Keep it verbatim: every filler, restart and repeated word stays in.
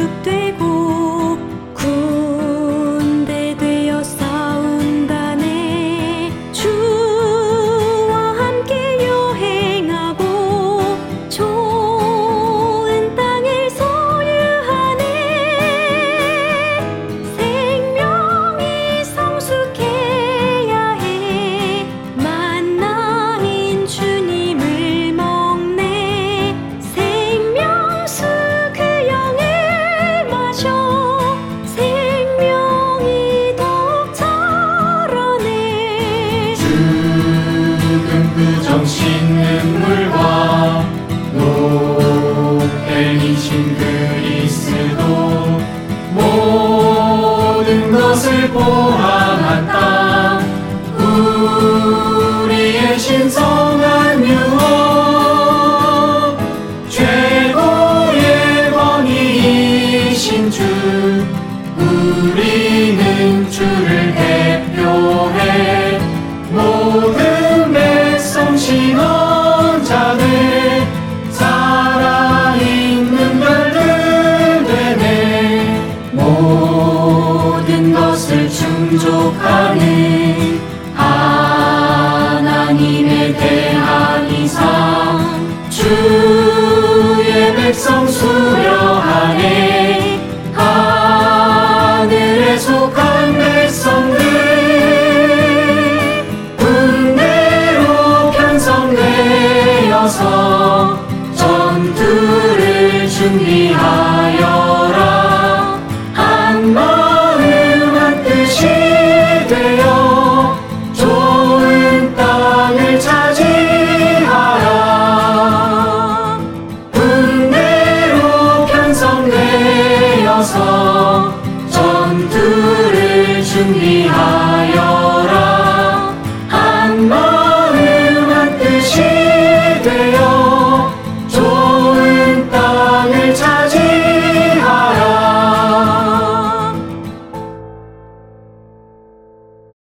되고 군대 되어 싸운다네. 주와 함께 여행하고 좋은 땅을 소유하네. 생명이 성숙해야 해. 만나인 주님을 먹네. 생명수 그 영을 마셔. 생명이 더욱 자라네. 죽은 부정 씻는 물과 노뱀이신 그리스도 모든 것을 포함한 땅 우리의 신성한 유업 최고의 권위이신 주 우리는 주를 대표해 모든 백성 신원자들 살아있는 별들 되네. 모든 것을 충족하는 하나님의 대한 이상 주의 백성 수려하네. 하늘에 속한 백성들 군대로 편성되어서 전투를 준비하여라. 한 마음 한 뜻이 되어 좋은 땅을 차지하라. 군대로 편성되어서 전투를 준비하라.